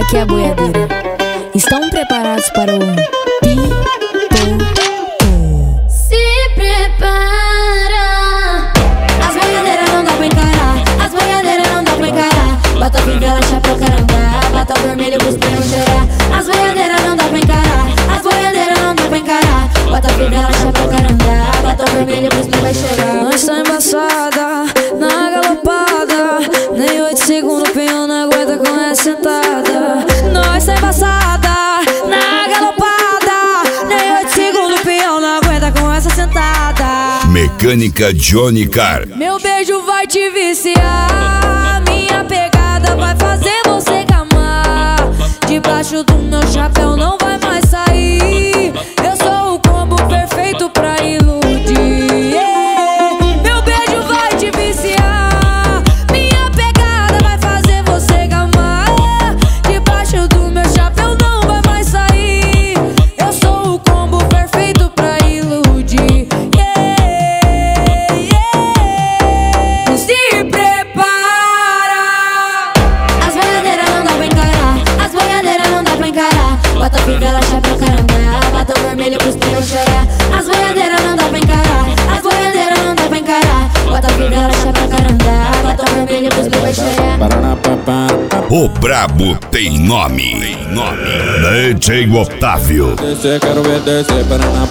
aqui é a boiadeira. Estão preparados para o pipoco? Se prepara. As boiadeiras não dá pra encarar, as boiadeiras não dá pra encarar. Bota fivela, chapéu, caramba, bota vermelho pros pneus cheirar. As boiadeiras não dá pra encarar, as boiadeiras não dá pra encarar. Bota fivela, chapéu, caramba, bota vermelho pros pneus vai cheirar. Nós tá embaçada, na galopada, nem 8 segundos o pinhão não aguenta com essa sentada. Nós tá embaçada, na galopada, nem 8 segundos o pinhão não aguenta com essa sentada. Mecânica Johnny Car. Meu beijo vai te viciar, minha pegada vai fazer você gamar. Debaixo do meu chapéu não vai mais sair. Eu sou o combo perfeito pra iludir. Meu beijo vai te viciar, minha pegada vai fazer você gamar. Debaixo do meu chapéu não vai mais sair. Eu sou o combo perfeito pra iludir. Se prepara. As boiadeiras não dá pra encarar, as boiadeiras não dá pra encarar. Bota fivela, chapéu, caramba, bota vermelho pros pneus cheirar. As boiadeiras não dá pra encarar, as boiadeiras não dá pra encarar. Bota fivela, chapéu, caramba, bota vermelho pros pneus vai cheirar. O brabo tem nome. DJ Otávio. Descer, quero ver descer.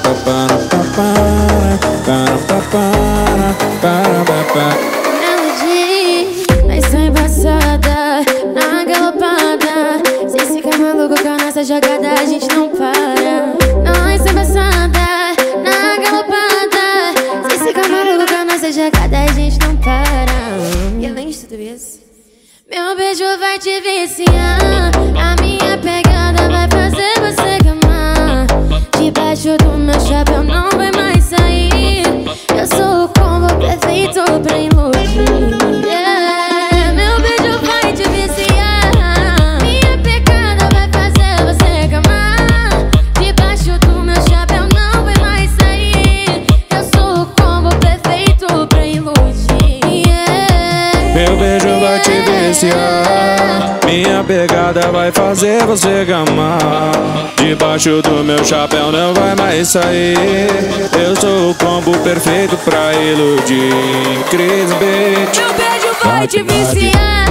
Melody, nós tá embaçada, na galopada. Cê fica maluco com a nossa jogada, a gente não para. Nós tá embaçada, na galopada. Cê fica maluco com a nossa jogada, a gente não para. E além de tudo isso, meu beijo vai te viciar, a minha pegada vai fazer você gamar. Debaixo do meu chapéu não vai mais sair. Eu sou o combo perfeito pra iludir. Meu beijo vai te viciar, minha pegada vai fazer você gamar. Debaixo do meu chapéu não vai mais sair. Eu sou o combo perfeito pra iludir. Meu beijo vai te viciar, minha pegada vai fazer você gamar. Debaixo do meu chapéu não vai mais sair. Eu sou o combo perfeito pra iludir. Cris Beat. Meu beijo vai te viciar.